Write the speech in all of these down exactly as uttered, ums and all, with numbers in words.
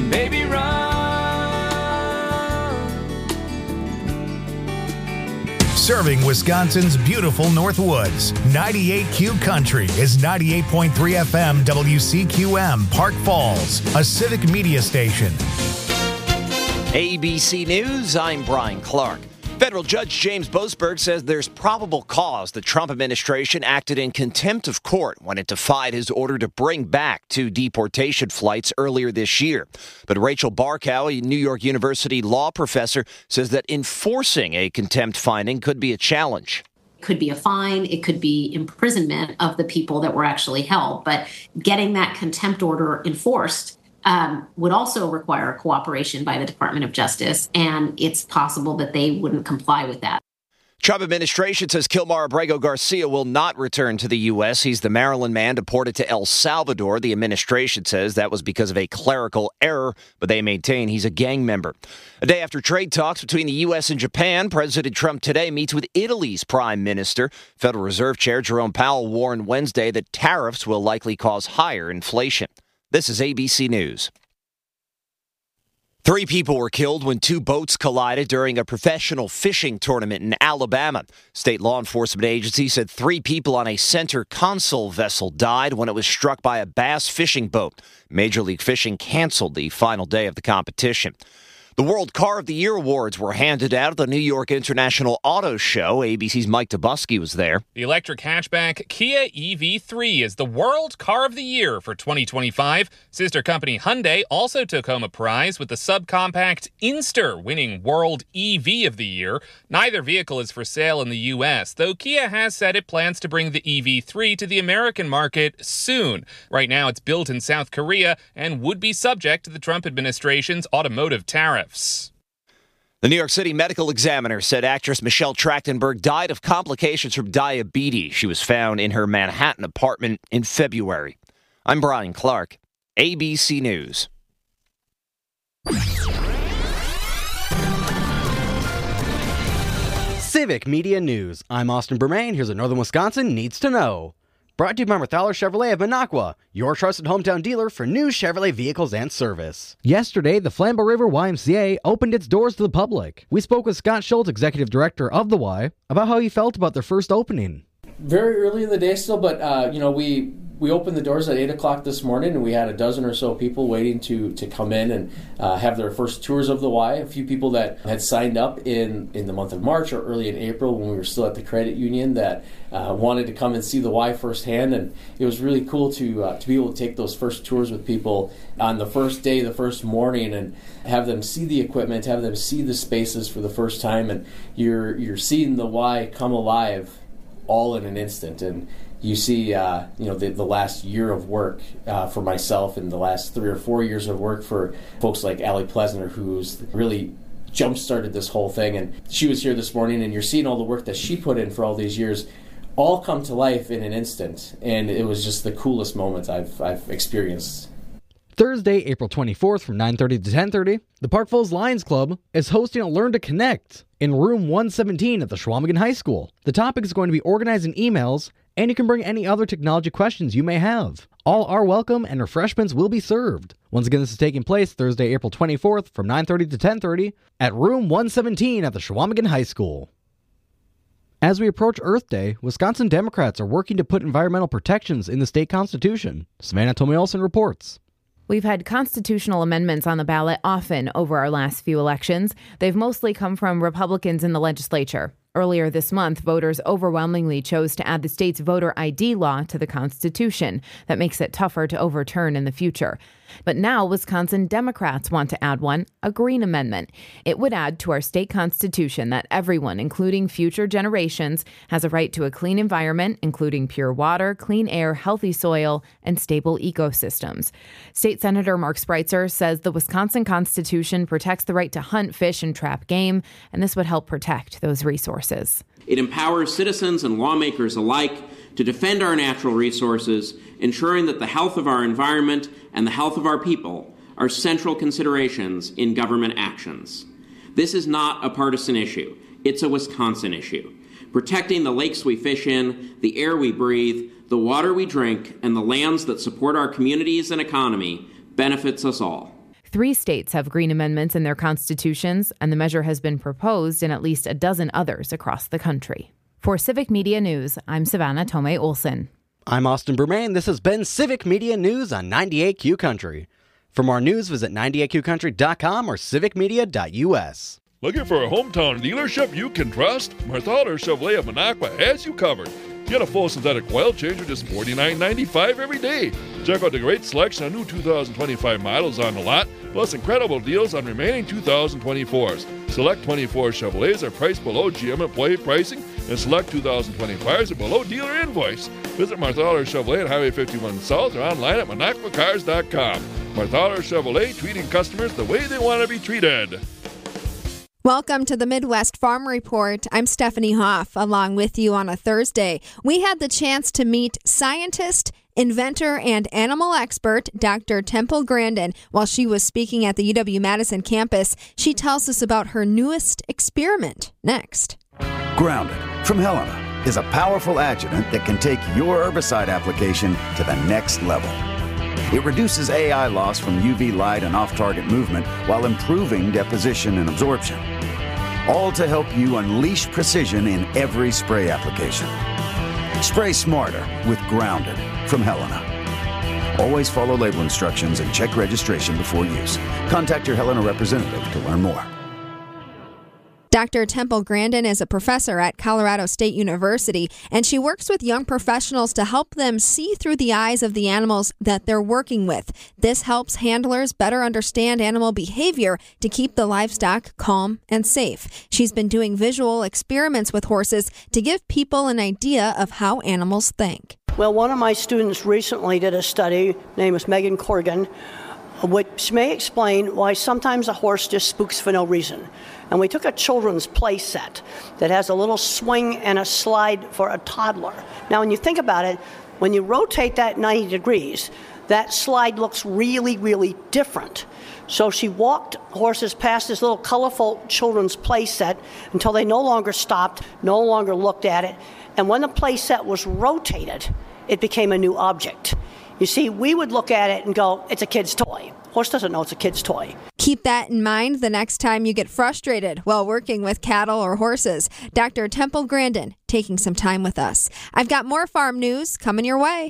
baby, run. Serving Wisconsin's beautiful Northwoods, ninety-eight Q Country is ninety-eight point three F M W C Q M, Park Falls, a civic media station. A B C News, I'm Brian Clark. Federal Judge James Boasberg says there's probable cause the Trump administration acted in contempt of court when it defied his order to bring back two deportation flights earlier this year. But Rachel Barkow, a New York University law professor, says that enforcing a contempt finding could be a challenge. It could be a fine, it could be imprisonment of the people that were actually held. But getting that contempt order enforced Um, would also require cooperation by the Department of Justice, and it's possible that they wouldn't comply with that. Trump administration says Kilmar Abrego Garcia will not return to the U S. He's the Maryland man deported to El Salvador. The administration says that was because of a clerical error, but they maintain he's a gang member. A day after trade talks between the U S and Japan, President Trump today meets with Italy's prime minister. Federal Reserve Chair Jerome Powell warned Wednesday that tariffs will likely cause higher inflation. This is A B C News. Three people were killed when two boats collided during a professional fishing tournament in Alabama. State law enforcement agency said three people on a center console vessel died when it was struck by a bass fishing boat. Major League Fishing canceled the final day of the competition. The World Car of the Year awards were handed out at the New York International Auto Show. A B C's Mike Dubusky was there. The electric hatchback Kia E V three is the World Car of the Year for twenty twenty-five. Sister company Hyundai also took home a prize with the subcompact Inster winning World E V of the Year. Neither vehicle is for sale in the U S, though Kia has said it plans to bring the E V three to the American market soon. Right now it's built in South Korea and would be subject to the Trump administration's automotive tariff. The New York City Medical Examiner said actress Michelle Trachtenberg died of complications from diabetes. She was found in her Manhattan apartment in February. I'm Brian Clark, A B C News. Civic Media News. I'm Austin Bermain. Here's what Northern Wisconsin needs to know. Brought to you by Marthaler Chevrolet of Minocqua, your trusted hometown dealer for new Chevrolet vehicles and service. Yesterday, the Flambeau River Y M C A opened its doors to the public. We spoke with Scott Schultz, executive director of the Y, about how he felt about their first opening. Very early in the day still, but uh, you know, we we opened the doors at eight o'clock this morning, and we had a dozen or so people waiting to to come in and uh, have their first tours of the Y. A few people that had signed up in, in the month of March or early in April when we were still at the credit union that uh, wanted to come and see the Y firsthand, and it was really cool to uh, to be able to take those first tours with people on the first day, the first morning, and have them see the equipment, have them see the spaces for the first time, and you're you're seeing the Y come alive all in an instant. And you see, uh, you know, the, the last year of work uh, for myself and the last three or four years of work for folks like Allie Plesner, who's really jump-started this whole thing. And she was here this morning, and you're seeing all the work that she put in for all these years all come to life in an instant. And it was just the coolest moment I've I've experienced. Thursday, April twenty-fourth from nine thirty to ten thirty, the Park Falls Lions Club is hosting a Learn to Connect in room one seventeen at the Schwalmingen High School. The topic is going to be organizing emails, and you can bring any other technology questions you may have. All are welcome, and refreshments will be served. Once again, this is taking place Thursday, April twenty-fourth from nine thirty to ten thirty at room one seventeen at the Schwalmingen High School. As we approach Earth Day, Wisconsin Democrats are working to put environmental protections in the state constitution. Savannah Tomey-Olson reports. We've had constitutional amendments on the ballot often over our last few elections. They've mostly come from Republicans in the legislature. Earlier this month, voters overwhelmingly chose to add the state's voter I D law to the Constitution. That makes it tougher to overturn in the future. But now Wisconsin Democrats want to add one, a Green Amendment. It would add to our state constitution that everyone, including future generations, has a right to a clean environment, including pure water, clean air, healthy soil, and stable ecosystems. State Senator Mark Spreitzer says the Wisconsin Constitution protects the right to hunt, fish, and trap game, and this would help protect those resources. It empowers citizens and lawmakers alike to defend our natural resources, ensuring that the health of our environment and the health of our people are central considerations in government actions. This is not a partisan issue. It's a Wisconsin issue. Protecting the lakes we fish in, the air we breathe, the water we drink, and the lands that support our communities and economy benefits us all. Three states have green amendments in their constitutions, and the measure has been proposed in at least a dozen others across the country. For Civic Media News, I'm Savannah Tomei Olson. I'm Austin Bermain. This has been Civic Media News on ninety-eight Q Country. For more news, visit ninety-eight q country dot com or civic media dot u s. Looking for a hometown dealership you can trust? Marthaler Chevrolet of Minocqua has you covered. Get a full synthetic oil change for just forty-nine ninety-five every day. Check out the great selection of new two thousand twenty-five models on the lot, plus incredible deals on remaining two thousand twenty-fours. Select twenty-four Chevrolets are priced below G M employee pricing, and select two thousand twenty-fives are below dealer invoice. Visit Marthaler Chevrolet at Highway fifty-one South or online at minocqua cars dot com. Marthaler Chevrolet, treating customers the way they want to be treated. Welcome to the Midwest Farm Report. I'm Stephanie Hoff, along with you on a Thursday. We had the chance to meet scientist, inventor, and animal expert Doctor Temple Grandin while she was speaking at the U W-Madison campus. She tells us about her newest experiment. Next. Grounded from Helena is a powerful adjuvant that can take your herbicide application to the next level. It reduces A I loss from U V light and off-target movement while improving deposition and absorption. All to help you unleash precision in every spray application. Spray smarter with Grounded from Helena. Always follow label instructions and check registration before use. Contact your Helena representative to learn more. Doctor Temple Grandin is a professor at Colorado State University, and she works with young professionals to help them see through the eyes of the animals that they're working with. This helps handlers better understand animal behavior to keep the livestock calm and safe. She's been doing visual experiments with horses to give people an idea of how animals think. Well, one of my students recently did a study, name is Megan Corrigan, which may explain why sometimes a horse just spooks for no reason. And we took a children's play set that has a little swing and a slide for a toddler. Now, when you think about it, when you rotate that ninety degrees, that slide looks really, really different. So she walked horses past this little colorful children's play set until they no longer stopped, no longer looked at it. And when the play set was rotated, it became a new object. You see, we would look at it and go, it's a kid's toy. Horse doesn't know it's a kid's toy. Keep that in mind the next time you get frustrated while working with cattle or horses. Doctor Temple Grandin taking some time with us. I've got more farm news coming your way.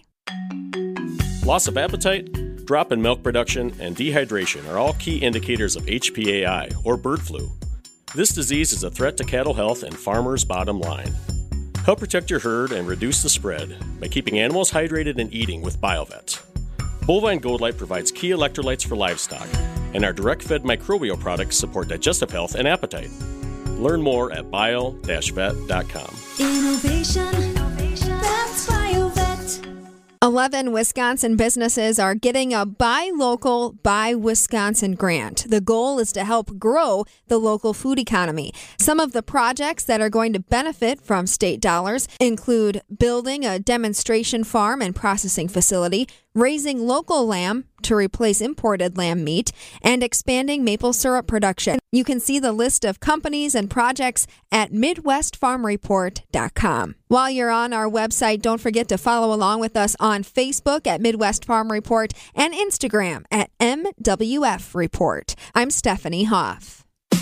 Loss of appetite, drop in milk production, and dehydration are all key indicators of H P A I, or bird flu. This disease is a threat to cattle health and farmers' bottom line. Help protect your herd and reduce the spread by keeping animals hydrated and eating with BioVet. Bovine Gold Light provides key electrolytes for livestock, and our direct-fed microbial products support digestive health and appetite. Learn more at bio dash vet dot com. Innovation, that's BioVet. eleven Wisconsin businesses are getting a Buy Local, Buy Wisconsin grant. The goal is to help grow the local food economy. Some of the projects that are going to benefit from state dollars include building a demonstration farm and processing facility, raising local lamb to replace imported lamb meat, and expanding maple syrup production. You can see the list of companies and projects at midwest farm report dot com. While you're on our website, don't forget to follow along with us on Facebook at Midwest Farm Report and Instagram at M W F Report. I'm Stephanie Hoff.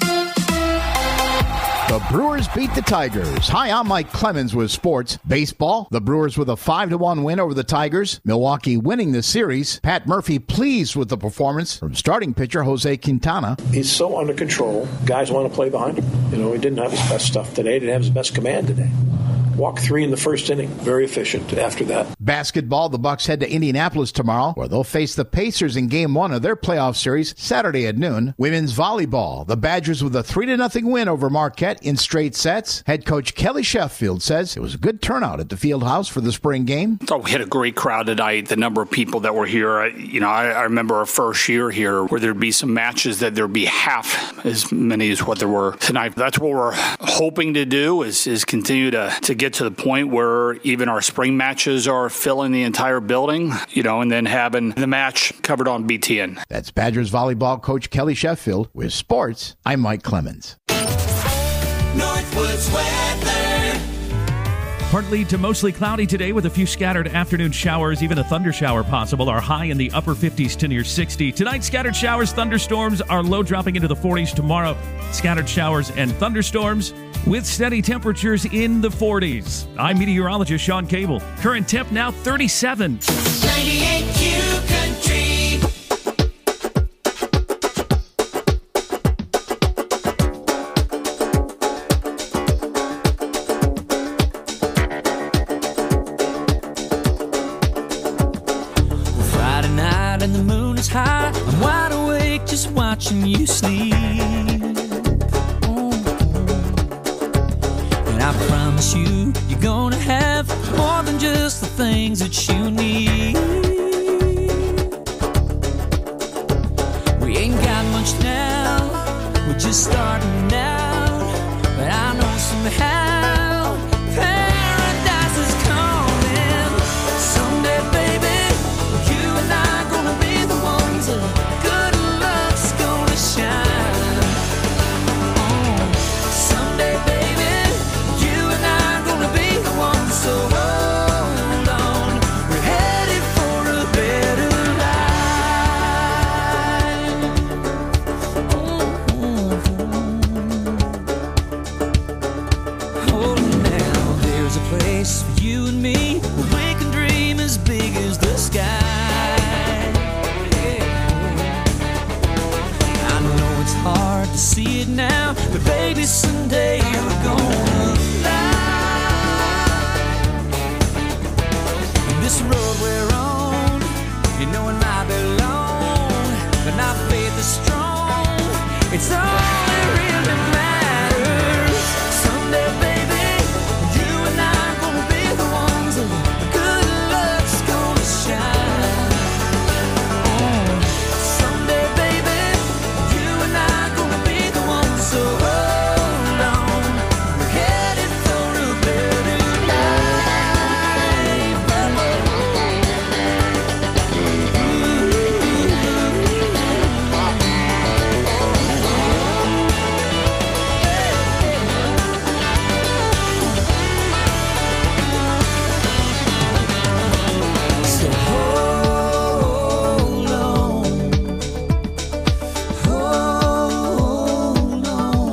The Brewers beat the Tigers. Hi, I'm Mike Clemens with sports. Baseball, the Brewers with a five to one win over the Tigers. Milwaukee winning the series. Pat Murphy pleased with the performance from starting pitcher Jose Quintana. He's so under control. Guys want to play behind him. You know, he didn't have his best stuff today. Didn't have his best command today. Walk three in the first inning. Very efficient after that. Basketball, the Bucks head to Indianapolis tomorrow, where they'll face the Pacers in game one of their playoff series Saturday at noon. Women's volleyball, the Badgers with a three to nothing win over Marquette in straight sets. Head coach Kelly Sheffield says it was a good turnout at the field house for the spring game. I thought we had a great crowd tonight. The number of people that were here, I, you know, I, I remember our first year here where there'd be some matches that there'd be half as many as what there were tonight. That's what we're hoping to do is, is continue to, to get to the point where even our spring matches are filling the entire building, you know, and then having the match covered on B T N. That's Badgers volleyball coach Kelly Sheffield. With sports, I'm Mike Clemens. Northwoods weather. Partly to mostly cloudy today with a few scattered afternoon showers, even a thunder shower possible. Our high in the upper fifties to near sixty. Tonight, scattered showers, thunderstorms, our low dropping into the forties. Tomorrow, scattered showers and thunderstorms with steady temperatures in the forties. I'm meteorologist Sean Cable. Current temp now thirty-seven. ninety-eight Q Country. High. I'm wide awake just watching you sleep. Mm-hmm. And I promise you, you're gonna have more than just the things that you need. We ain't got much now, we're just starting out. But I know somehow paradise is coming. Someday, baby, you and I gonna be good luck's gonna shine. Oh, someday, baby, you and I are gonna be the ones. So hold on, we're headed for a better life. Mm-hmm. Oh, now there's a place for you and me where we can dream as big as the sky. Hard to see it now, but baby, someday we're gonna fly. This road we're on, you know it might be long, but our faith is strong. It's all that really matters. Someday, baby, you and I are gonna be the ones. Good luck's gonna shine. Oh, someday, baby, so hold on, we're headed for a better life. So hold on, hold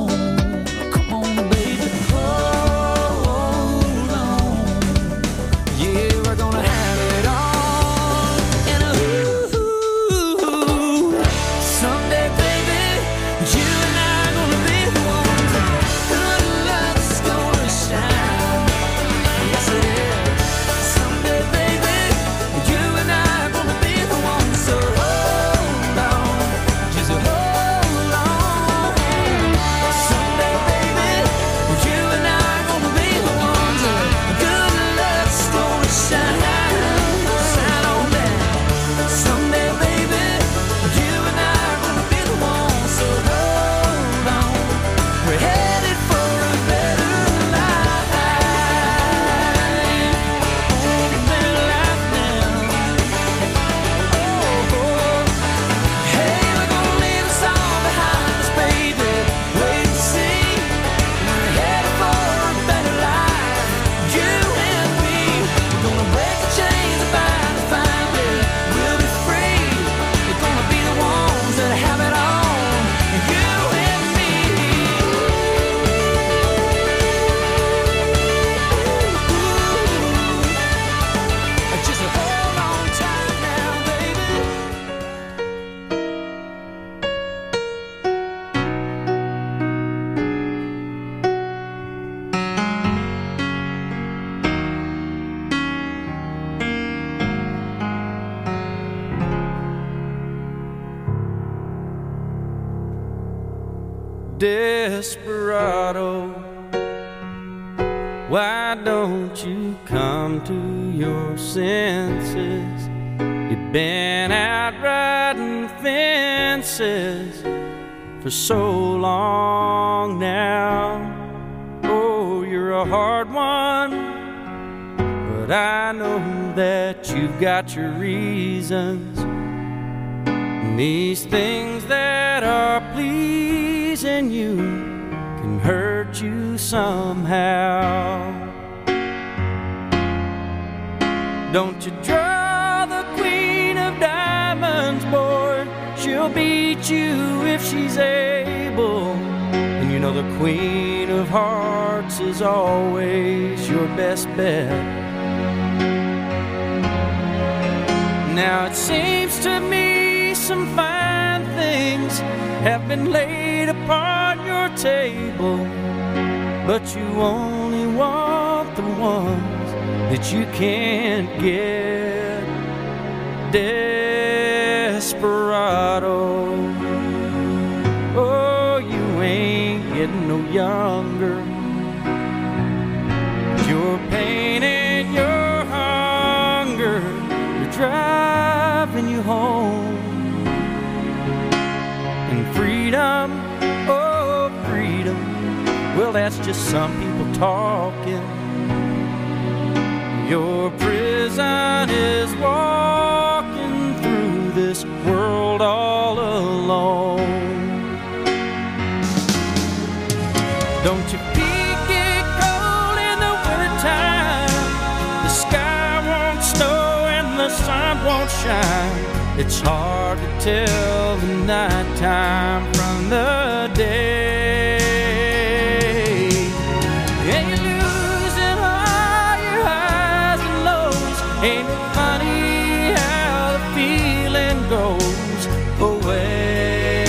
Desperado, why don't you come to your senses? You've been out riding fences for so long now. Oh, you're a hard one, but I know that you've got your reasons. And these things that are pleasing you can hurt you somehow. Don't you draw the queen of diamonds, boy. She'll beat you if she's able. And you know the queen of hearts is always your best bet. Now it seems to me some fine things have been laid upon your table, but you only want the ones that you can't get. Desperado, oh, you ain't getting no younger. Your pain and your hunger, you're driving you home. And freedom, oh, freedom, well, that's just some people talking. Your prison is walking through this world all alone. Don't your feet get cold in the wintertime? The sky won't snow and the sun won't shine. It's hard to tell the nighttime from the day. And you're losing all your highs and lows. Ain't it funny how the feeling goes away?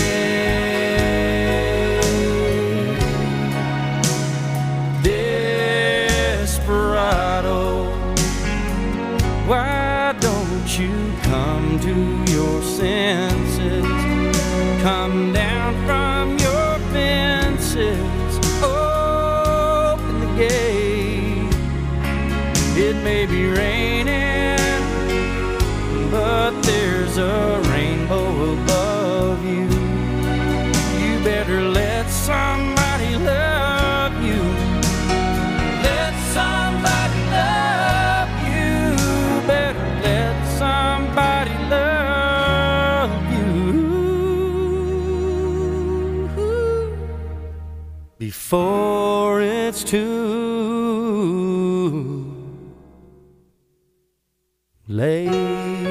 Desperado, why don't you come to your senses? Come down from your fences, open the gate. It may be raining, but there's a rainbow above you. You better let somebody love you. Let somebody love you. Better let somebody love you before it's too late.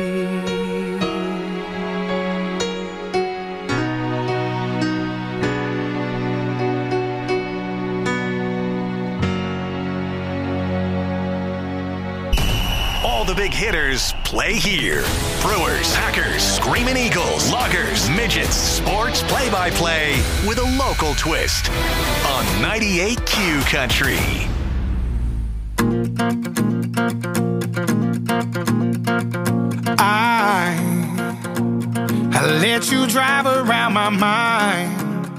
All the big hitters play here. Brewers, Packers, Screamin' Eagles, Loggers, Midgets, sports play-by-play with a local twist on ninety-eight Q Country. I, I let you drive around my mind.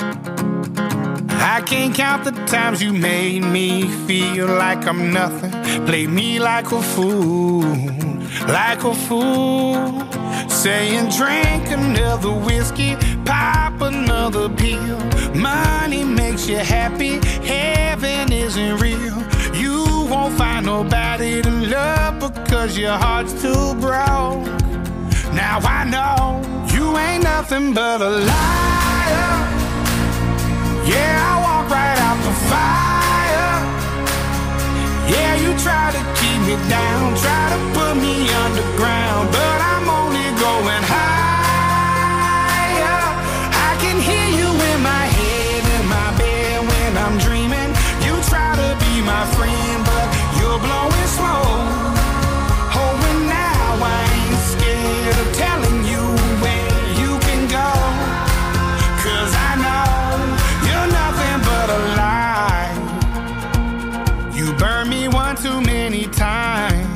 I can't count the times you made me feel like I'm nothing. Played me like a fool, like a fool. Saying drink another whiskey, pop another pill. Money makes you happy, heaven isn't real. You won't find nobody to love because your heart's too broke. Now I know you ain't nothing but a liar. Yeah, I walk right out the fire. Yeah, you try to keep me down, try to put me underground, but I'm only going higher. I can hear you in my head, in my bed when I'm dreaming. You try to be my friend, but you're blowing smoke. Oh, and now I ain't scared of telling you where you can go, 'cause I know you're nothing but a lie. You burned me one too many times,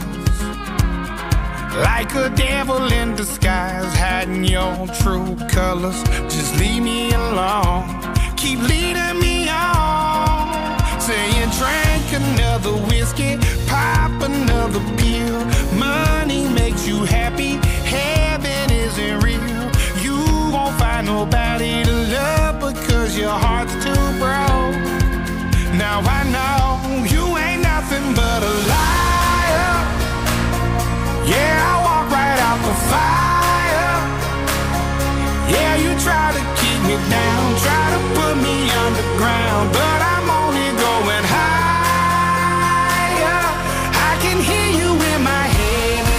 like a devil in disguise, hiding your true colors. Just leave me alone, keep leading me on. Saying drink another whiskey, pop another pill. Money makes you happy, heaven isn't real. You won't find nobody to love because your heart's too broke. Now I know you ain't nothing but a liar. Yeah, I walk right out the fire. Yeah, you try to keep me down, try to put me underground, but I'm only going higher. I can hear you in my head,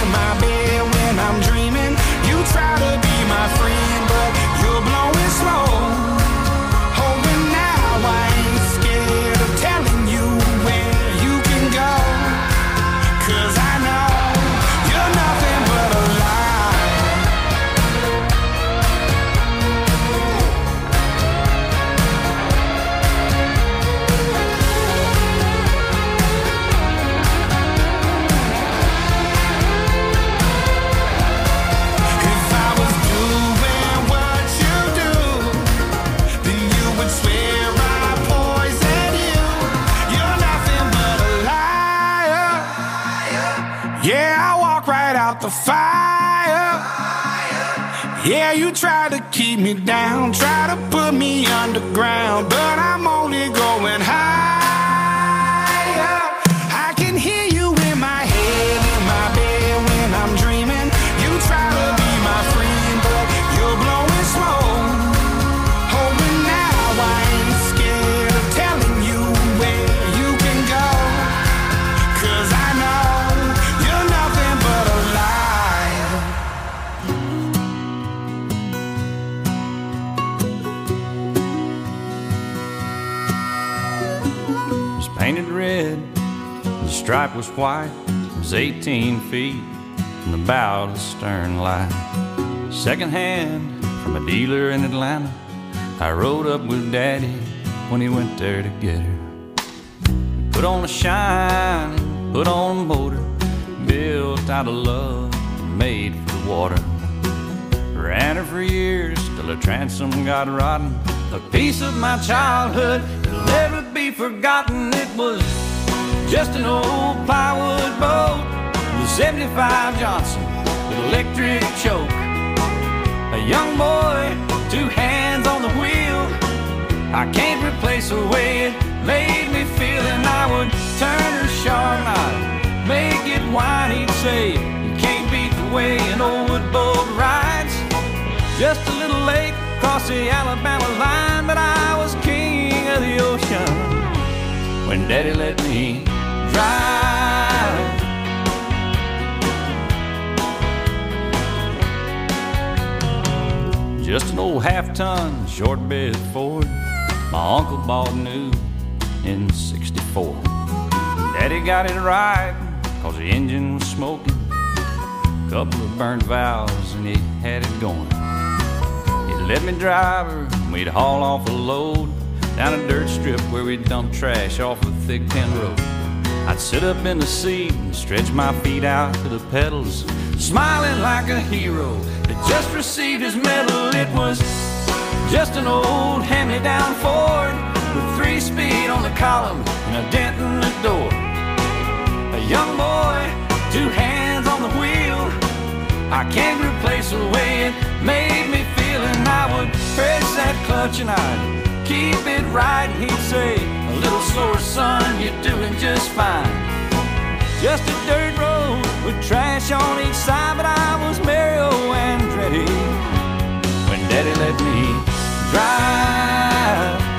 out the fire. Yeah, you try to keep me down, try to put me underground, but I'm only going higher. I can hear you in my head, in my bed when I'm dreaming. You try to be my friend, but you're blowing smoke. Hoping now I ain't scared of telling you where you can go. 'Cause I know you're nothing but a lie. Was painted red, the stripe was white. It was eighteen feet from the bow to the stern light. Second hand from a dealer in Atlanta. I rode up with Daddy when he went there to get her. Put on a shine, put on a motor, built out of love, made for the water. Ran her for years till her transom got rotten. A piece of my childhood that'll never be forgotten. It was just an old plywood boat, the seventy-five Johnson with electric choke. A young boy, two hands on the wheel. I can't replace the way it made me feel. And I would turn her sharp, I'd make it whine. He'd say, you can't beat the way an old wood boat rides. Just a little late across the Alabama line, but I was king of the ocean when Daddy let me drive. Just an old half-ton short bed Ford my uncle bought new in sixty-four. Daddy got it right cause the engine was smoking, couple of burnt valves and he had it going. He'd let me drive her and we'd haul off a load down a dirt strip where we'd dump trash off a thick tin road. I'd sit up in the seat and stretch my feet out to the pedals, smiling like a hero that just received his medal. It was just an old hand-me-down Ford with three speed on the column and a dent in the door. A young boy, two hands on the wheel. I can't replace the way it made me feel. And I would press that clutch and I'd keep it right. And he'd say, a little slower, son, you're doing just fine. Just a dirt road with trash on each side, but I was Mario Andretti when Daddy let me drive.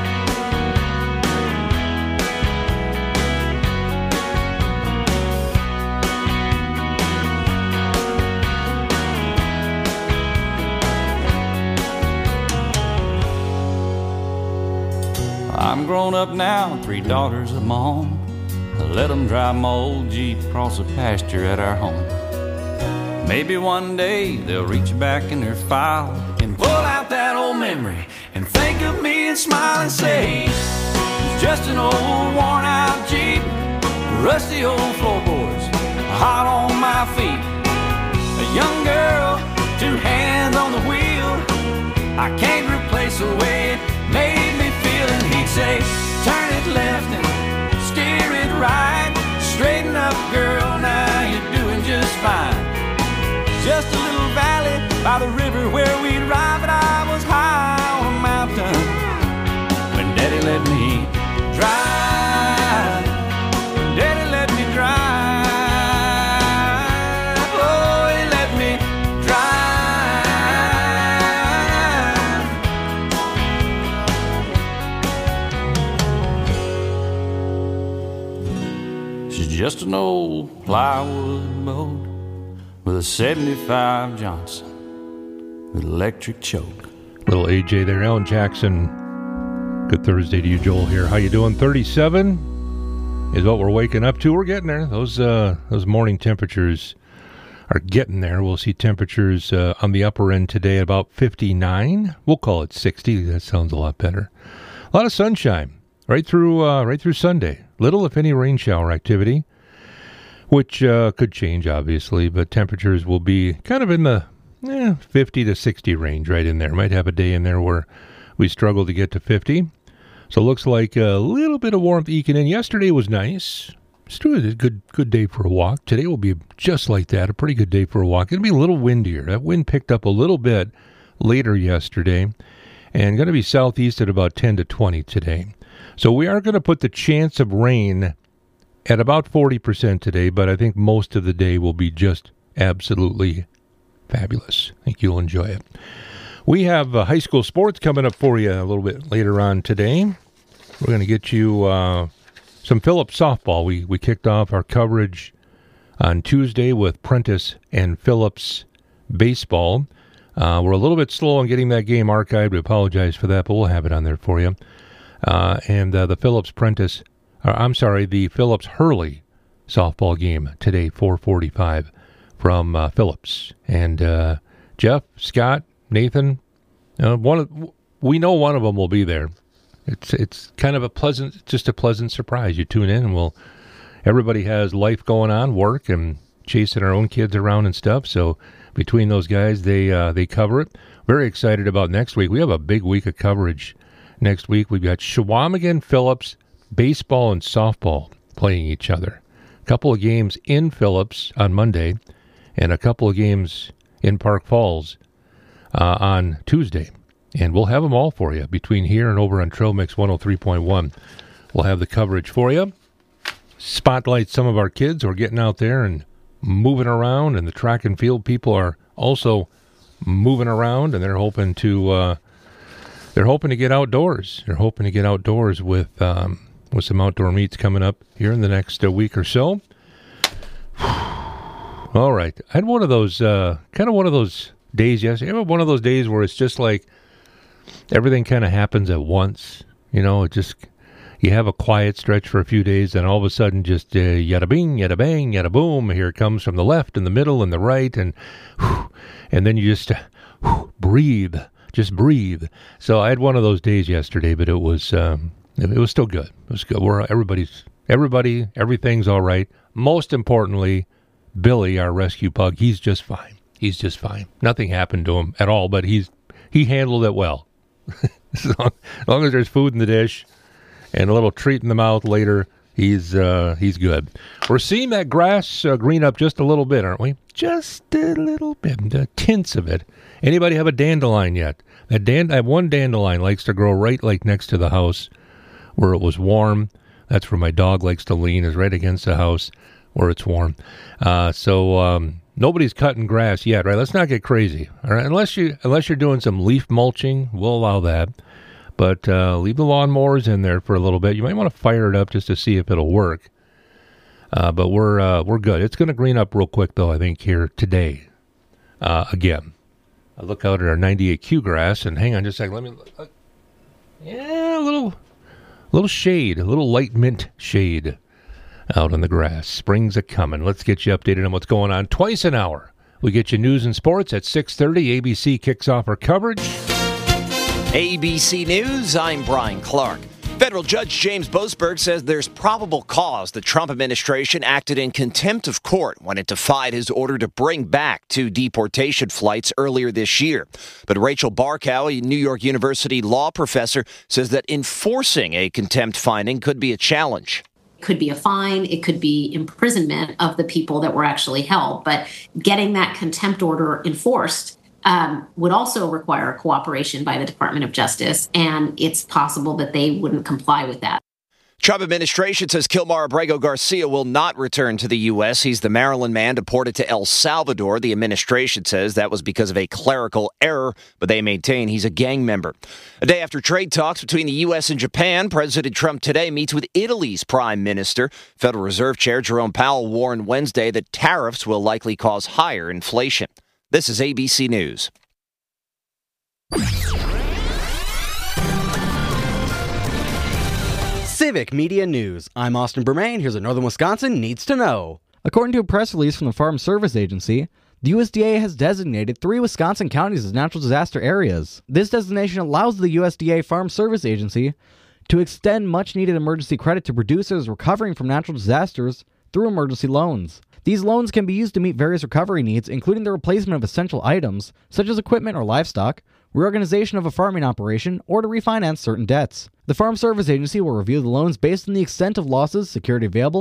I'm grown up now, three daughters of my own. I let them drive my old Jeep across the pasture at our home. Maybe one day they'll reach back in their file and pull out that old memory and think of me and smile and say, it's just an old worn out Jeep, rusty old floorboards, hot on my feet. A young girl, two hands on the wheel. I can't replace the way it made me feel. And he'd say, turn it left and steer it right. Straighten up, girl, now you're doing just fine. Just a little valley by the river where we'd ride, but I was high on a mountain when Daddy let me drive. When Daddy let me drive. Oh, he let me drive. She's just an old plywood boat with a seventy-five Johnson with electric choke. Little A J there, Alan Jackson. Good Thursday to you, Joel here. How you doing? thirty-seven is what we're waking up to. We're getting there. Those uh, those morning temperatures are getting there. We'll see temperatures uh, on the upper end today at about fifty-nine. We'll call it sixty. That sounds a lot better. A lot of sunshine right through uh, right through Sunday. Little, if any, rain shower activity, which uh, could change, obviously, but temperatures will be kind of in the eh, fifty to sixty range, right in there. Might have a day in there where we struggle to get to fifty. So it looks like a little bit of warmth eking in. Yesterday was nice. It's a good good day for a walk. Today will be just like that, a pretty good day for a walk. It'll be a little windier. That wind picked up a little bit later yesterday, and going to be southeast at about ten to twenty today. So we are going to put the chance of rain at about forty percent today, but I think most of the day will be just absolutely fabulous. I think you'll enjoy it. We have uh, high school sports coming up for you a little bit later on today. We're going to get you uh, some Phillips softball. We we kicked off our coverage on Tuesday with Prentice and Phillips baseball. Uh, we're a little bit slow on getting that game archived. We apologize for that, but we'll have it on there for you. Uh, and uh, the Phillips Prentice, uh, I'm sorry, the Phillips Hurley softball game today, four forty-five from uh, Phillips. And uh, Jeff, Scott, Nathan, uh, one of, we know one of them will be there. It's it's kind of a pleasant, just a pleasant surprise. You tune in, and we'll. Everybody has life going on, work, and chasing our own kids around and stuff. So between those guys, they uh, they cover it. Very excited about next week. We have a big week of coverage. Next week, we've got Chequamegon Phillips baseball and softball playing each other. A couple of games in Phillips on Monday, and a couple of games in Park Falls uh, on Tuesday. And we'll have them all for you between here and over on Trail Mix one oh three point one. We'll have the coverage for you. Spotlight some of our kids who are getting out there and moving around, and the track and field people are also moving around, and they're hoping to uh, they're hoping to get outdoors. They're hoping to get outdoors with um, with some outdoor meets coming up here in the next uh, week or so. All right, I had one of those uh, kind of one of those days yesterday. One of those days where it's just like everything kind of happens at once. You know, it just. You have a quiet stretch for a few days, and all of a sudden just uh, yada bing, yada bang, yada boom. Here it comes from the left and the middle and the right, and whew, and then you just uh, whew, breathe, just breathe. So I had one of those days yesterday, but it was um, it, it was still good. It was good. We're everybody's everybody, everything's all right. Most importantly, Billy, our rescue pug, he's just fine. He's just fine. Nothing happened to him at all, but he's he handled it well. as, long, as long as there's food in the dish and a little treat in the mouth later, he's uh, he's good. We're seeing that grass uh, green up just a little bit, aren't we? Just a little bit, the tints of it. Anybody have a dandelion yet? That dan- I have one dandelion likes to grow right like next to the house where it was warm. That's where my dog likes to lean, is right against the house where it's warm. Uh, so um, nobody's cutting grass yet, right? Let's not get crazy, all right? Unless you unless you're doing some leaf mulching, we'll allow that. But uh, leave the lawnmowers in there for a little bit. You might want to fire it up just to see if it'll work. Uh, but we're uh, we're good. It's going to green up real quick, though, I think, here today. Uh, again, I look out at our ninety-eight Q grass, and hang on just a second. Let me look. Yeah, a little, little shade, a little light mint shade out on the grass. Spring's a-coming. Let's get you updated on what's going on twice an hour. We get you news and sports at six thirty. A B C kicks off our coverage. A B C News, I'm Brian Clark. Federal Judge James Boasberg says there's probable cause the Trump administration acted in contempt of court when it defied his order to bring back two deportation flights earlier this year. But Rachel Barkow, a New York University law professor, says that enforcing a contempt finding could be a challenge. It could be a fine, it could be imprisonment of the people that were actually held. But getting that contempt order enforced Um, would also require cooperation by the Department of Justice, and it's possible that they wouldn't comply with that. Trump administration says Kilmar Abrego Garcia will not return to the U S. He's the Maryland man deported to El Salvador. The administration says that was because of a clerical error, but they maintain he's a gang member. A day after trade talks between the U S and Japan, President Trump today meets with Italy's prime minister. Federal Reserve Chair Jerome Powell warned Wednesday that tariffs will likely cause higher inflation. This is A B C News. Civic Media News. I'm Austin Bermain. Here's what Northern Wisconsin needs to know. According to a press release from the Farm Service Agency, the U S D A has designated three Wisconsin counties as natural disaster areas. This designation allows the U S D A Farm Service Agency to extend much-needed emergency credit to producers recovering from natural disasters through emergency loans. These loans can be used to meet various recovery needs, including the replacement of essential items, such as equipment or livestock, reorganization of a farming operation, or to refinance certain debts. The Farm Service Agency will review the loans based on the extent of losses, security available,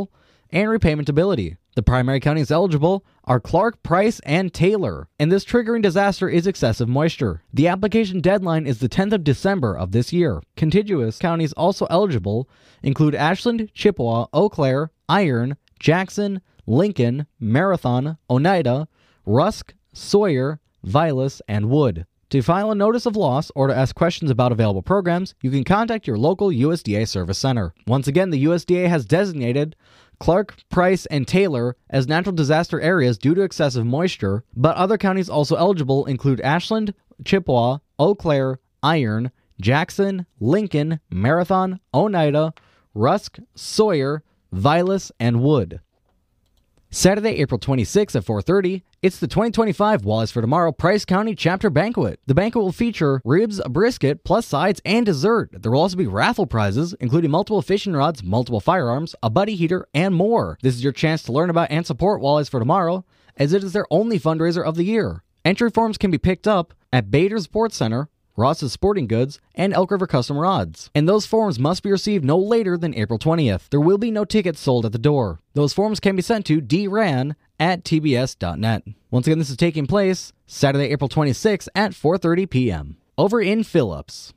and repayment ability. The primary counties eligible are Clark, Price, and Taylor, and this triggering disaster is excessive moisture. The application deadline is the tenth of December of this year. Contiguous counties also eligible include Ashland, Chippewa, Eau Claire, Iron, Jackson, Lincoln, Marathon, Oneida, Rusk, Sawyer, Vilas, and Wood. To file a notice of loss or to ask questions about available programs, you can contact your local U S D A service center. Once again, the U S D A has designated Clark, Price, and Taylor as natural disaster areas due to excessive moisture, but other counties also eligible include Ashland, Chippewa, Eau Claire, Iron, Jackson, Lincoln, Marathon, Oneida, Rusk, Sawyer, Vilas, and Wood. Saturday, April twenty-sixth at four thirty, it's the twenty twenty-five Wallace for Tomorrow Price County Chapter Banquet. The banquet will feature ribs, a brisket, plus sides and dessert. There will also be raffle prizes, including multiple fishing rods, multiple firearms, a buddy heater, and more. This is your chance to learn about and support Wallace for Tomorrow, as it is their only fundraiser of the year. Entry forms can be picked up at Bader Sports Center, Ross's Sporting Goods, and Elk River Custom Rods. And those forms must be received no later than April twentieth. There will be no tickets sold at the door. Those forms can be sent to d ran at t b s dot net. Once again, this is taking place Saturday, April twenty-sixth at four thirty p.m. Over in Phillips.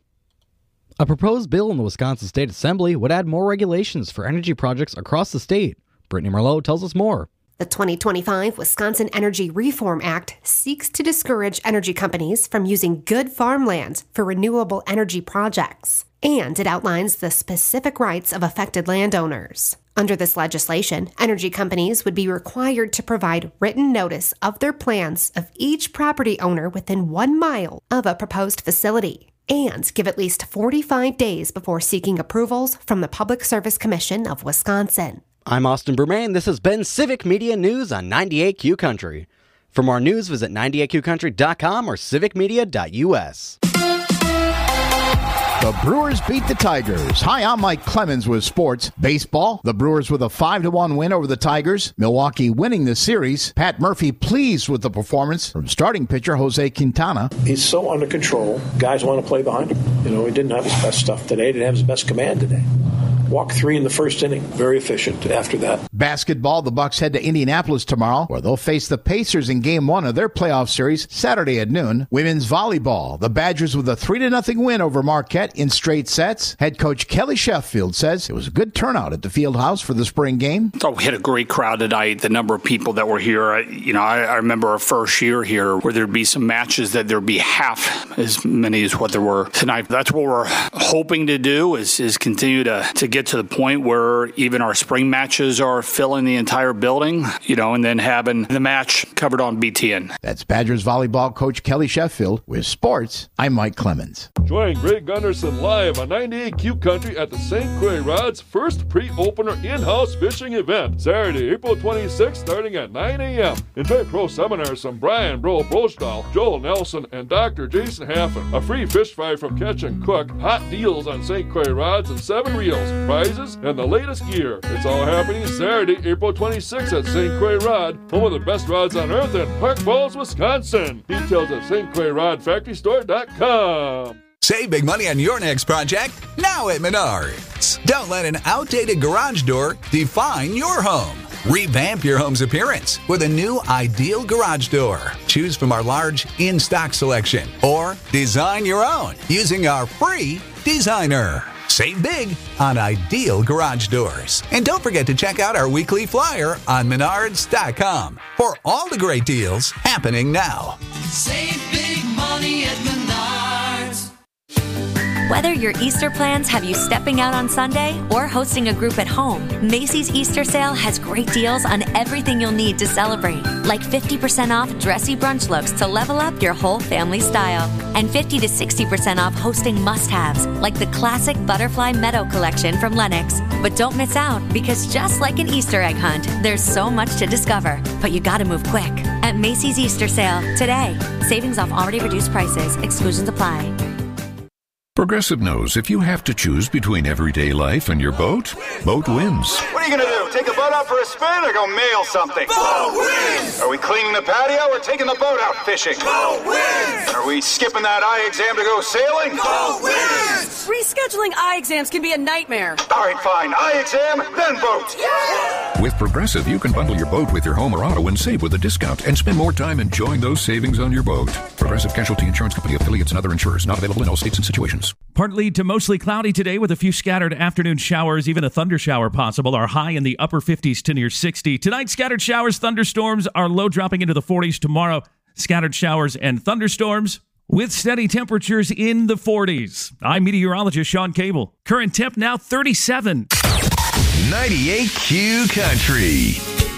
A proposed bill in the Wisconsin State Assembly would add more regulations for energy projects across the state. Brittany Merlot tells us more. The twenty twenty-five Wisconsin Energy Reform Act seeks to discourage energy companies from using good farmland for renewable energy projects, and it outlines the specific rights of affected landowners. Under this legislation, energy companies would be required to provide written notice of their plans of each property owner within one mile of a proposed facility, and give at least forty-five days before seeking approvals from the Public Service Commission of Wisconsin. I'm Austin Bermain. This has been Civic Media News on ninety-eight Q Country. For more news, visit ninety-eight q country dot com or civic media dot u s. The Brewers beat the Tigers. Hi, I'm Mike Clemens with sports. Baseball, the Brewers with a five to one win over the Tigers. Milwaukee winning the series. Pat Murphy pleased with the performance from starting pitcher Jose Quintana. He's so under control. Guys want to play behind him. You know, he didn't have his best stuff today. He didn't have his best command today. Walked three in the first inning. Very efficient after that. Basketball, the Bucks head to Indianapolis tomorrow, where they'll face the Pacers in game one of their playoff series Saturday at noon. Women's volleyball, the Badgers with a three to nothing win over Marquette in straight sets. Head coach Kelly Sheffield says it was a good turnout at the field house for the spring game. I thought we had a great crowd tonight. The number of people that were here, I, you know, I, I remember our first year here where there'd be some matches that there'd be half as many as what there were tonight. That's what we're hoping to do is, is continue to, to get to the point where even our spring matches are filling the entire building, you know, and then having the match covered on B T N. That's Badgers volleyball coach Kelly Sheffield. With sports, I'm Mike Clemens. Join Greg Gunderson live on ninety-eight Q Country at the Saint Croix Rods first pre-opener in-house fishing event, Saturday, April twenty-sixth, starting at nine a.m. Enjoy pro seminars from Brian Bro Brosdahl, Joel Nelson, and Doctor Jason Haffen. A free fish fry from Catch and Cook, hot deals on Saint Croix Rods and seven reels, prizes, and the latest gear. It's all happening Saturday, April twenty-sixth at Saint Croix Rod, home of the best rods on earth in Park Falls, Wisconsin. Details at S T Croix Rod Factory Store dot com. Save big money on your next project now at Menards. Don't let an outdated garage door define your home. Revamp your home's appearance with a new Ideal garage door. Choose from our large in-stock selection or design your own using our free designer. Save big on Ideal garage doors. And don't forget to check out our weekly flyer on Menards dot com for all the great deals happening now. Save big money at Menards. Whether your Easter plans have you stepping out on Sunday or hosting a group at home, Macy's Easter sale has great deals on everything you'll need to celebrate, like fifty percent off dressy brunch looks to level up your whole family style, and fifty to sixty percent off hosting must-haves, like the classic Butterfly Meadow collection from Lennox. But don't miss out, because just like an Easter egg hunt, there's so much to discover, but you gotta move quick. At Macy's Easter sale today. Savings off already reduced prices. Exclusions apply. Progressive knows if you have to choose between everyday life and your boat, boat wins. What are you going to do? Take the boat out for a spin or go mail something? Boat wins! Are we cleaning the patio or taking the boat out fishing? Boat wins! Are we skipping that eye exam to go sailing? Boat wins! Reschedule Scheduling eye exams can be a nightmare. All right, fine. Eye exam, then boat. Yeah! With Progressive, you can bundle your boat with your home or auto and save with a discount and spend more time enjoying those savings on your boat. Progressive Casualty Insurance Company, affiliates, and other insurers. Not available in all states and situations. Partly to mostly cloudy today with a few scattered afternoon showers, even a thunder shower possible. Our high in the upper fifties to near sixty. Tonight, scattered showers, thunderstorms, our low dropping into the forties. Tomorrow, scattered showers and thunderstorms with steady temperatures in the forties. I'm meteorologist Sean Cable. Current temp now thirty-seven. ninety-eight Q Country.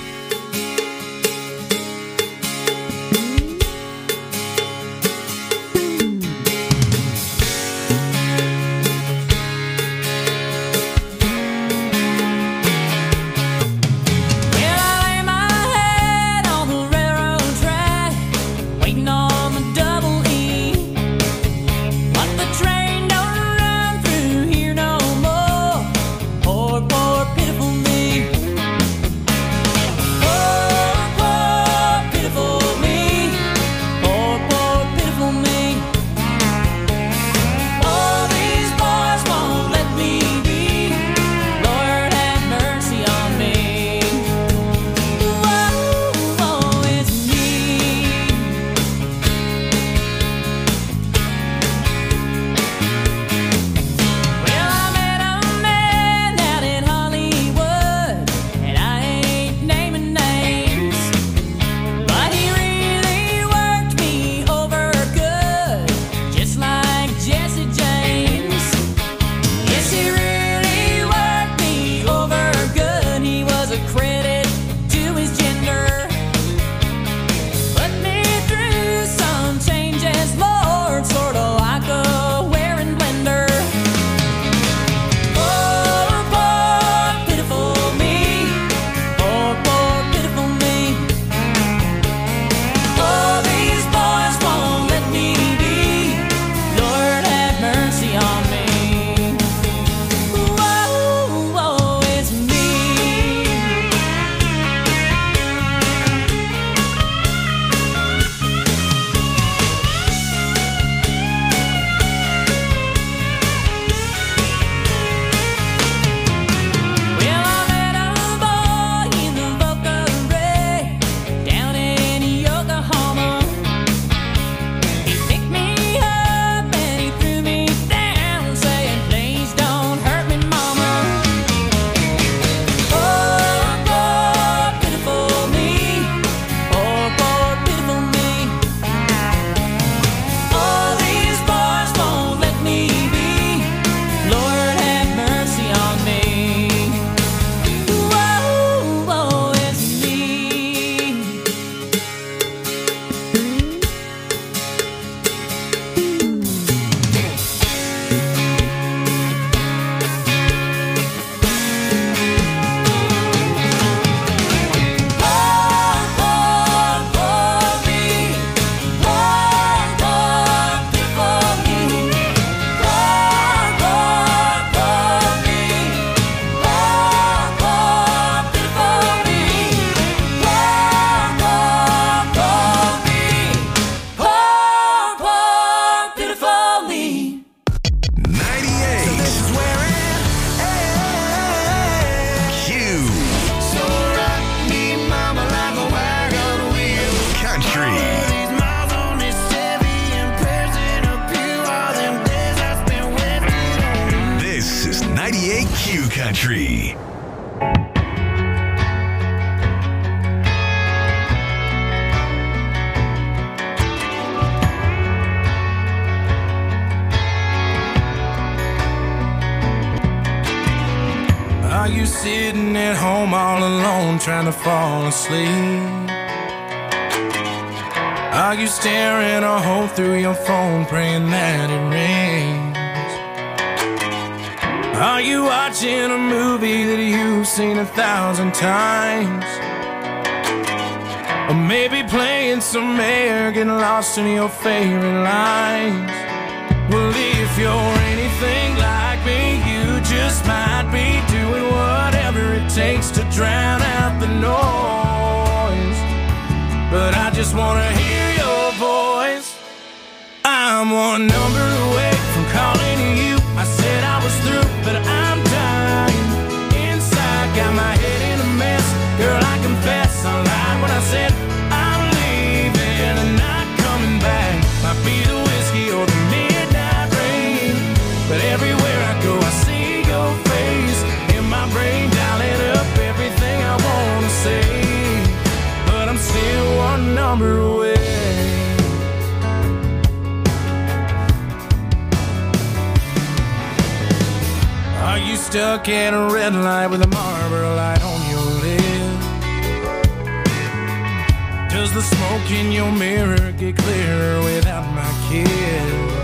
Country. Are you sitting at home all alone trying to fall asleep? Are you staring a hole through your phone praying that it rains? Are you watching a movie that you've seen a thousand times? Or maybe playing some air, getting lost in your favorite lines? Well, if you're anything like me, you just might be doing whatever it takes to drown out the noise. But I just wanna hear your voice. I'm one number away from calling you. I said I was Are you stuck at a red light with a Marlboro light on your lip? Does the smoke in your mirror get clearer without my kiss?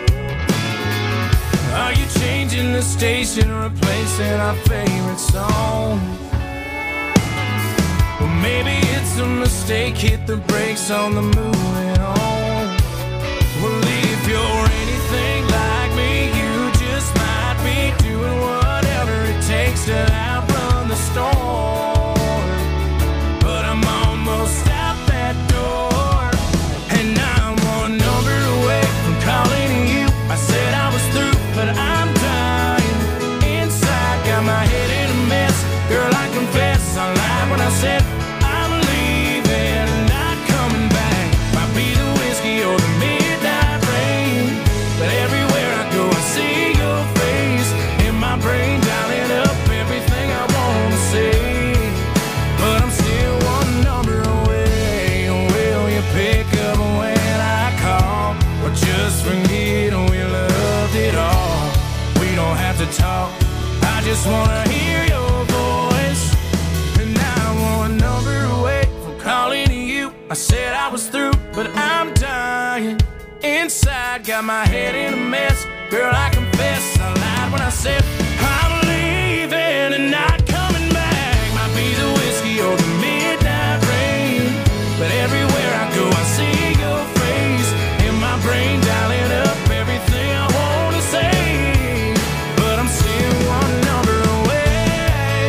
Are you changing the station, replacing our favorite song? Well, maybe it's a mistake, hit the brakes on the moving on. Well, if you're anything like me, you just might be doing whatever it takes to outrun the storm. But I'm almost out that door, and I'm one number away from calling you. I said I was through, but I'm dying inside, got my head in a mess. Girl, I confess, I lied when I said I'm leaving, not coming back. Might be the whiskey or the midnight rain, but everywhere I go I see your face in my brain, dialing up everything I want to say. But I'm still one number away. Will you pick up when I call, or just forget we loved it all? We don't have to talk, I just wanna hear your voice. And now I'm one number away from calling you. I said I was through, but I'm dying inside, got my head in a mess. Girl, I confess, I lied when I said I'm leaving and not coming back. Might be the whiskey or the midnight rain, but everywhere I go I see your face in my brain, dialing up everything I want to say. But I'm still one number away,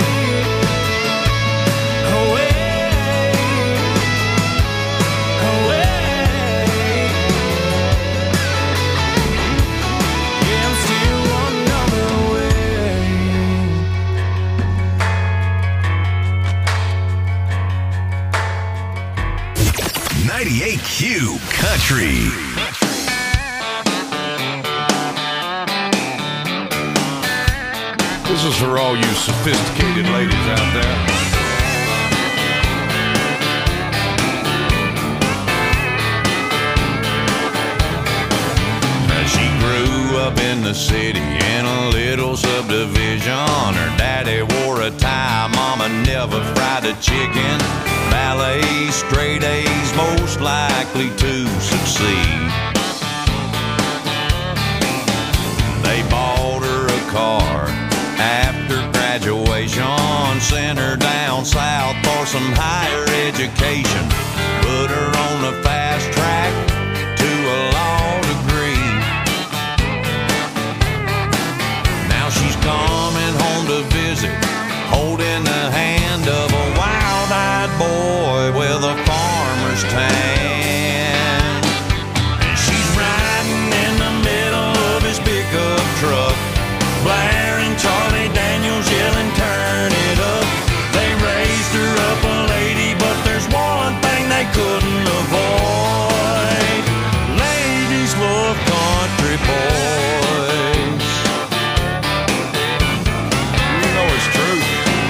away, away. Yeah, I'm still one number away. ninety-eight Q Country. This is for all you sophisticated ladies out there. Now, she grew up in the city in a little subdivision. Her daddy wore a tie, mama never fried a chicken. Ballet, straight A's, most likely to succeed. They bought her a car after graduation, sent her down south for some higher education, put her on the fast track to a law degree. Now she's coming home to visit, holding the hand of a wild-eyed boy with a farmer's tan. And she's riding in the middle of his pickup truck, blaring Charlie Daniels, yelling, turn it up. They raised her up a lady, but there's one thing they couldn't avoid. Ladies love country boys. You know it's true.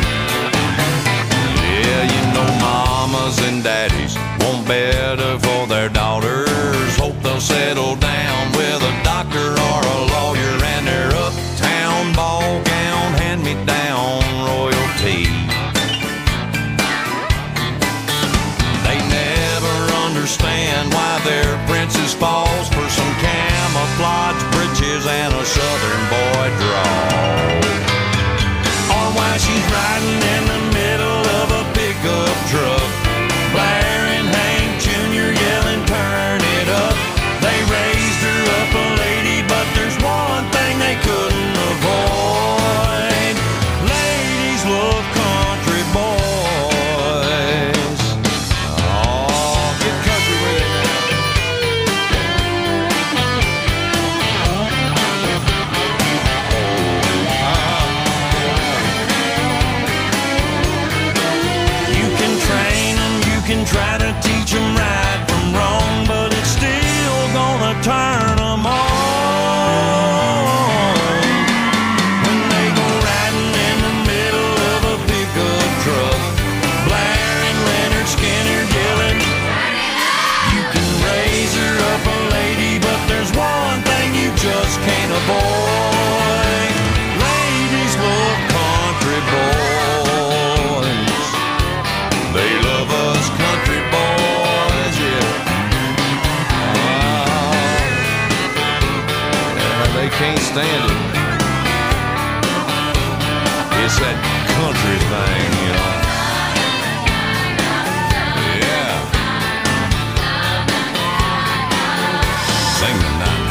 Yeah, you know mamas and daddies want better for their daughters. Hope they'll settle down with a doctor or a lawyer, and their uptown ball gown, hand-me-down royalty. They never understand why their princess falls for some camouflage breeches and a southern boy draw, or why she's riding in the middle of a pickup truck, blaring Hank Junior, yelling, turn it up. They raised her up a lady, but there's one thing they couldn't avoid. Ladies love country boys. Oh, get country with it now. You can train them, you can try to teach them right from wrong, but it's still gonna turn them on. When they go riding in the middle of a pickup truck, blaring Leonard Skinner, yelling, you can raise her up a lady, but there's one thing you just can't avoid. Ladies It's that country thing, you know. Yeah. Sing the night.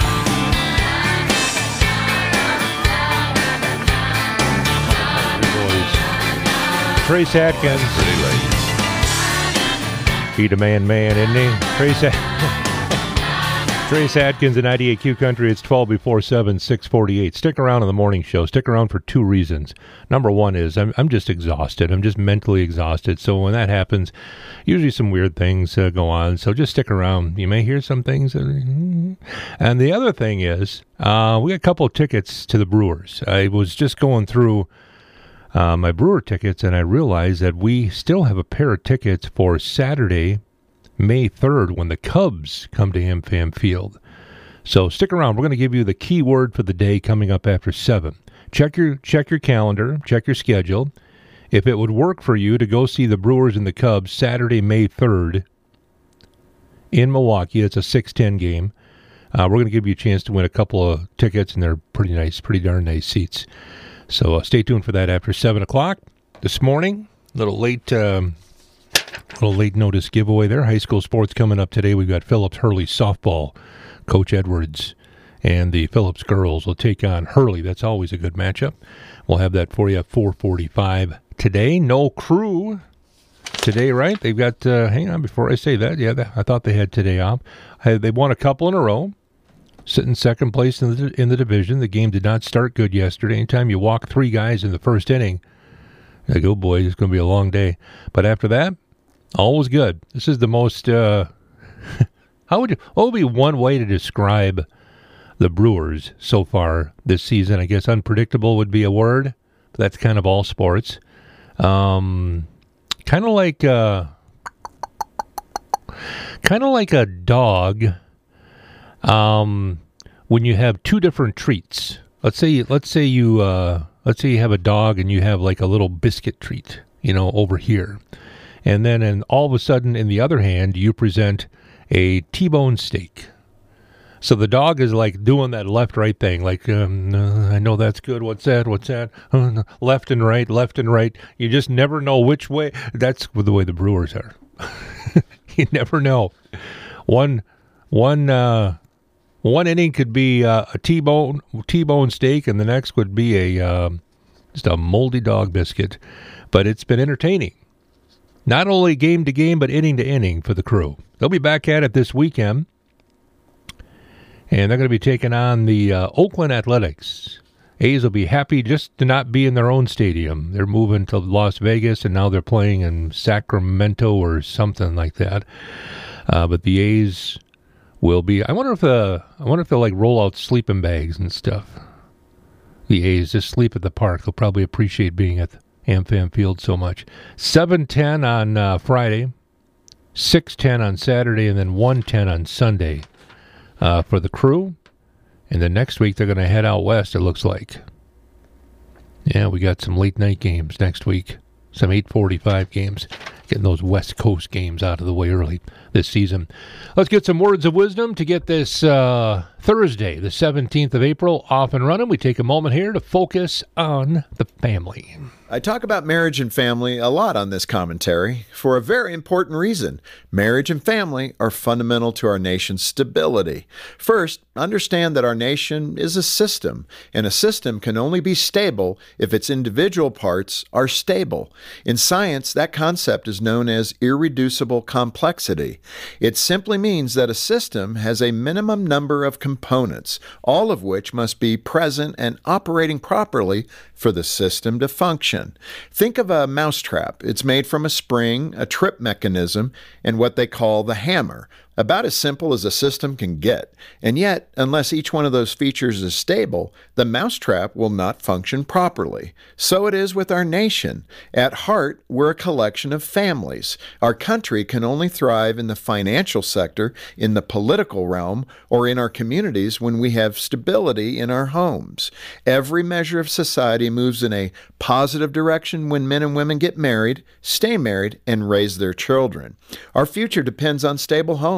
Trace Atkins. Pretty lady. He the man, man, isn't he? Trace, Trace Atkins in ninety-eight Q Country. It's twelve before seven, six forty-eight. Stick around on the morning show. Stick around for two reasons. Number one is I'm I'm just exhausted. I'm just mentally exhausted. So when that happens, usually some weird things uh, go on. So just stick around. You may hear some things. And the other thing is uh, we got a couple of tickets to the Brewers. I was just going through Uh, my Brewer tickets, and I realized that we still have a pair of tickets for Saturday, May third, when the Cubs come to AmFam Field. So stick around. We're going to give you the key word for the day coming up after seven. Check your check your calendar, check your schedule. If it would work for you to go see the Brewers and the Cubs Saturday, May third in Milwaukee, it's a six ten game. Uh, we're going to give you a chance to win a couple of tickets, and they're pretty nice, pretty darn nice seats. So uh, stay tuned for that after seven o'clock this morning. Little late um, little late notice giveaway there. High school sports coming up today. We've got Phillips Hurley softball. Coach Edwards and the Phillips girls will take on Hurley. That's always a good matchup. We'll have that for you at four forty-five today. No crew today, right? They've got, uh, hang on before I say that. Yeah, that, I thought they had today off. I, they won a couple in a row. Sitting second place in the in the division. The game did not start good yesterday. Anytime you walk three guys in the first inning, you go, oh boy, it's going to be a long day. But after that, all was good. This is the most, uh, how would you, what would be one way to describe the Brewers so far this season? I guess unpredictable would be a word. But that's kind of all sports. Um, kind of like, uh, kind of like a dog. Um, when you have two different treats, let's say, let's say you, uh, let's say you have a dog and you have like a little biscuit treat, you know, over here. And then, and all of a sudden in the other hand, you present a T-bone steak. So the dog is like doing that left-right thing. Like, um, uh, I know that's good. What's that? What's that? Uh, left and right, left and right. You just never know which way. That's the way the Brewers are. You never know. One, one, uh, One inning could be uh, a T-bone T-bone steak, and the next would be a uh, just a moldy dog biscuit. But it's been entertaining, not only game to game, but inning to inning for the crew. They'll be back at it this weekend, and they're going to be taking on the uh, Oakland Athletics. A's will be happy just to not be in their own stadium. They're moving to Las Vegas, and now they're playing in Sacramento or something like that. Uh, but the A's will be. I wonder if uh, I wonder if they'll like roll out sleeping bags and stuff. The A's just sleep at the park. They'll probably appreciate being at AmFam Field so much. seven ten on uh, Friday, six ten on Saturday, and then one ten on Sunday uh, for the crew. And then next week they're going to head out west. It looks like. Yeah, we got some late night games next week. Some eight forty-five games. Getting those West Coast games out of the way early this season. Let's get some words of wisdom to get this uh, Thursday, the seventeenth of April, off and running. We take a moment here to focus on the family. I talk about marriage and family a lot on this commentary for a very important reason. Marriage and family are fundamental to our nation's stability. First, understand that our nation is a system, and a system can only be stable if its individual parts are stable. In science, that concept is known as irreducible complexity. It simply means that a system has a minimum number of components, all of which must be present and operating properly for the system to function. Think of a mousetrap. It's made from a spring, a trip mechanism, and what they call the hammer. About as simple as a system can get. And yet, unless each one of those features is stable, the mousetrap will not function properly. So it is with our nation. At heart, we're a collection of families. Our country can only thrive in the financial sector, in the political realm, or in our communities when we have stability in our homes. Every measure of society moves in a positive direction when men and women get married, stay married, and raise their children. Our future depends on stable homes.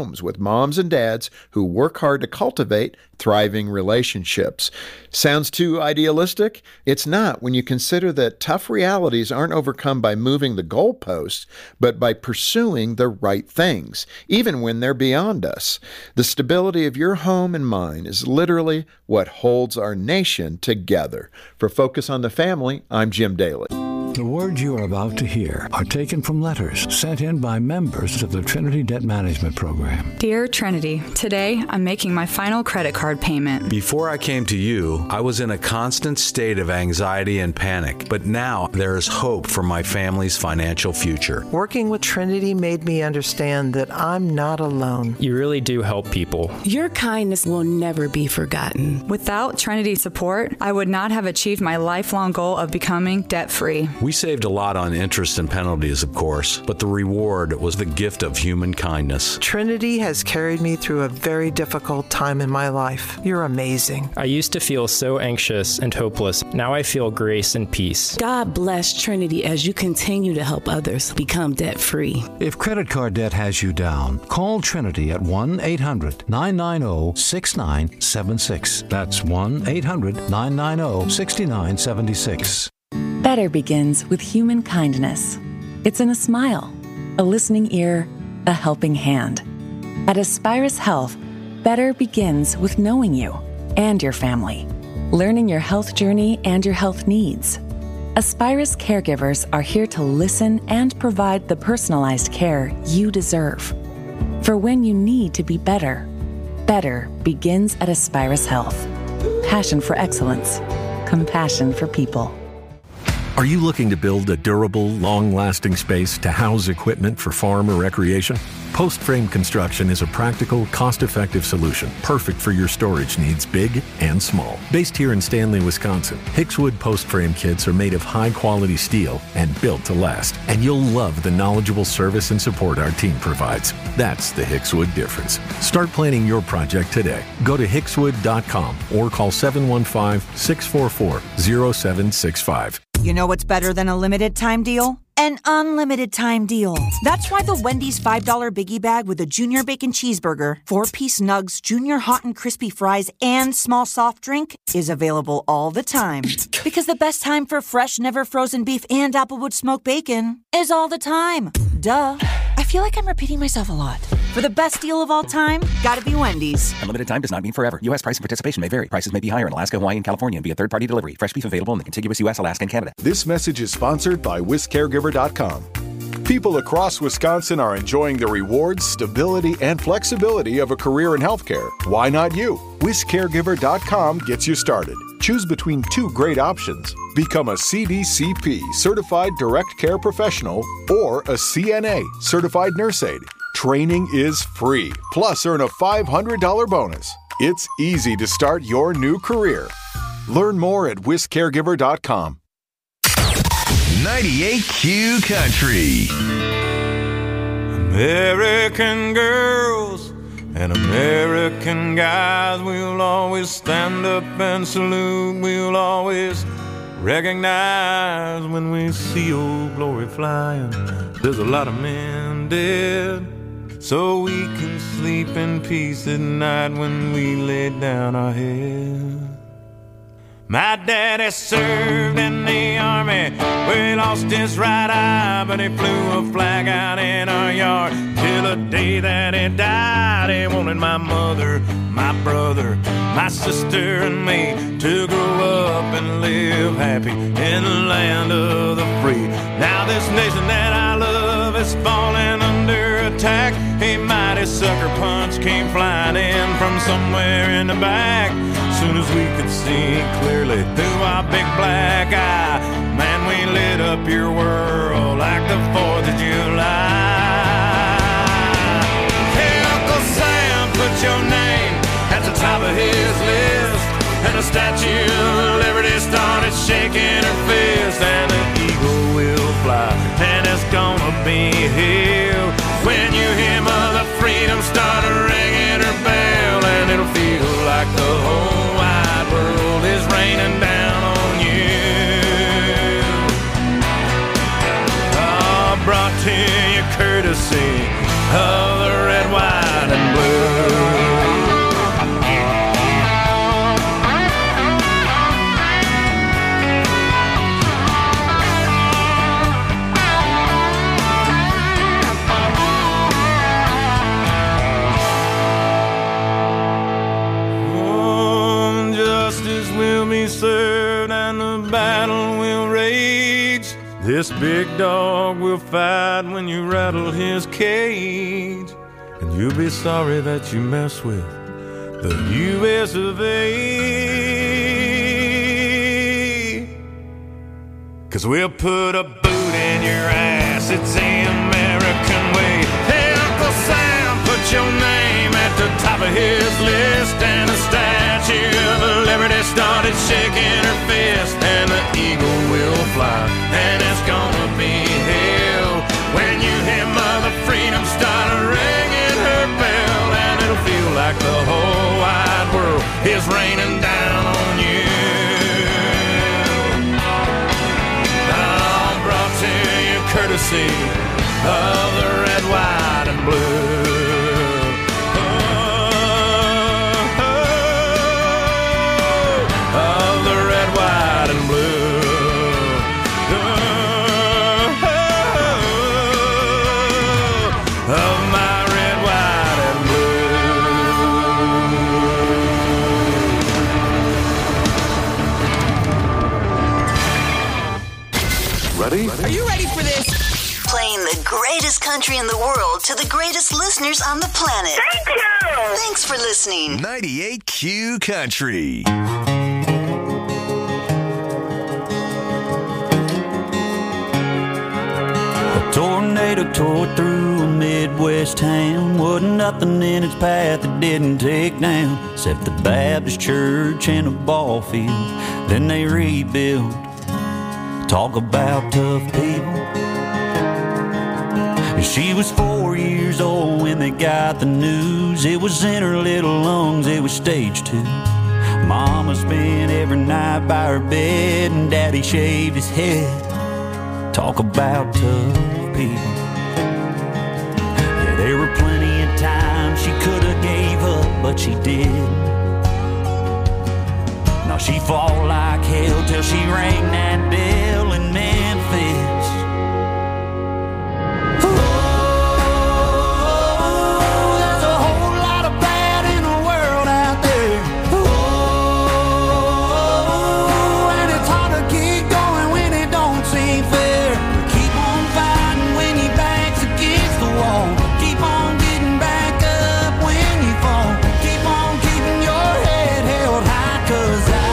homes with moms and dads who work hard to cultivate thriving relationships. Sounds too idealistic? It's not when you consider that tough realities aren't overcome by moving the goalposts, but by pursuing the right things, even when they're beyond us. The stability of your home and mine is literally what holds our nation together. For Focus on the Family, I'm Jim Daly. The words you are about to hear are taken from letters sent in by members of the Trinity Debt Management Program. Dear Trinity, today I'm making my final credit card payment. Before I came to you, I was in a constant state of anxiety and panic, but now there is hope for my family's financial future. Working with Trinity made me understand that I'm not alone. You really do help people. Your kindness will never be forgotten. Without Trinity's support, I would not have achieved my lifelong goal of becoming debt-free. We saved a lot on interest and penalties, of course, but the reward was the gift of human kindness. Trinity has carried me through a very difficult time in my life. You're amazing. I used to feel so anxious and hopeless. Now I feel grace and peace. God bless Trinity as you continue to help others become debt-free. If credit card debt has you down, call Trinity at one eight hundred nine nine zero six nine seven six. That's one eight hundred nine nine zero six nine seven six. Better begins with human kindness. It's in a smile, a listening ear, a helping hand. At Aspirus Health, better begins with knowing you and your family, learning your health journey and your health needs. Aspirus caregivers are here to listen and provide the personalized care you deserve. For when you need to be better, better begins at Aspirus Health. Passion for excellence, compassion for people. Are you looking to build a durable, long-lasting space to house equipment for farm or recreation? Post Frame Construction is a practical, cost-effective solution, perfect for your storage needs, big and small. Based here in Stanley, Wisconsin, Hickswood Post Frame kits are made of high-quality steel and built to last. And you'll love the knowledgeable service and support our team provides. That's the Hickswood difference. Start planning your project today. Go to hickswood dot com or call seven one five, six four four, zero seven six five. You know what's better than a limited time deal? An unlimited time deal. That's why the Wendy's five dollar Biggie Bag with a Junior Bacon Cheeseburger, four-piece nugs, Junior Hot and Crispy Fries, and small soft drink is available all the time. Because the best time for fresh, never frozen beef and Applewood smoked bacon is all the time. Duh. I feel like I'm repeating myself a lot. For the best deal of all time, gotta be Wendy's. Unlimited time does not mean forever. U S price and participation may vary. Prices may be higher in Alaska, Hawaii, and California and via third-party delivery. Fresh beef available in the contiguous U S, Alaska, and Canada. This message is sponsored by Wisc Caregiver dot com. People across Wisconsin are enjoying the rewards, stability, and flexibility of a career in healthcare. Why not you? Wisc Caregiver dot com gets you started. Choose between two great options. Become a C D C P, Certified Direct Care Professional, or a C N A, Certified Nurse Aide. Training is free, plus earn a five hundred dollars bonus. It's easy to start your new career. Learn more at Wisc Caregiver dot com. ninety-eight Q Country. American girls and American guys, we'll always stand up and salute. We'll always recognize when we see old glory flying. There's a lot of men dead, so we can sleep in peace at night when we lay down our head. My daddy served in the army, where he lost his right eye, but he flew a flag out in our yard till the day that he died. He wanted my mother, my brother, my sister, and me to grow up and live happy in the land of the free. Now this nation that I love is falling under attack. A mighty sucker punch came flying in from somewhere in the back. Soon as we could see clearly through our big black eye, man, we lit up your world like the fourth of July. Hey, Uncle Sam, put your name at the top of his list, and the Statue of Liberty started shaking her fist, and the eagle will fly, and it's gonna be here when you hear Mother Freedom start ringing her bell, and it'll feel like the whole wide world is raining down on you. Oh, brought to you courtesy of the red, white, and battle will rage. This big dog will fight when you rattle his cage. And you'll be sorry that you mess with the U S of A. 'Cause we'll put a boot in your ass, it's the American way. Hey, Uncle Sam, put your name at the top of his list. And the Statue of Liberty started shaking her fist. And the eagle will fly, and it's gonna be hell when you hear Mother Freedom start ringing her bell. And it'll feel like the whole wide world is raining down on you. All brought to you courtesy of the red, white, and blue. Ready? Are you ready for this? Playing the greatest country in the world to the greatest listeners on the planet. Thank you! Thanks for listening. ninety-eight Q Country. A tornado tore through a Midwest town. Wasn't nothing in its path that didn't take down, except the Baptist church and a ball field. Then they rebuilt. Talk about tough people. She was four years old when they got the news. It was in her little lungs, it was stage two. Mama spent every night by her bed, and Daddy shaved his head. Talk about tough people. Yeah, there were plenty of times she could have gave up, but she didn't. Now she fought like hell till she rang that bell in Memphis. Oh, there's a whole lot of bad in the world out there. Oh, and it's hard to keep going when it don't seem fair. Keep on fighting when your back's against the wall. Keep on getting back up when you fall. Keep on keeping your head held high, 'cause I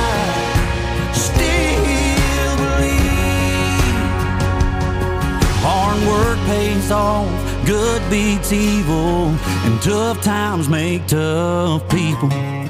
work pays off, good beats evil, and tough times make tough people.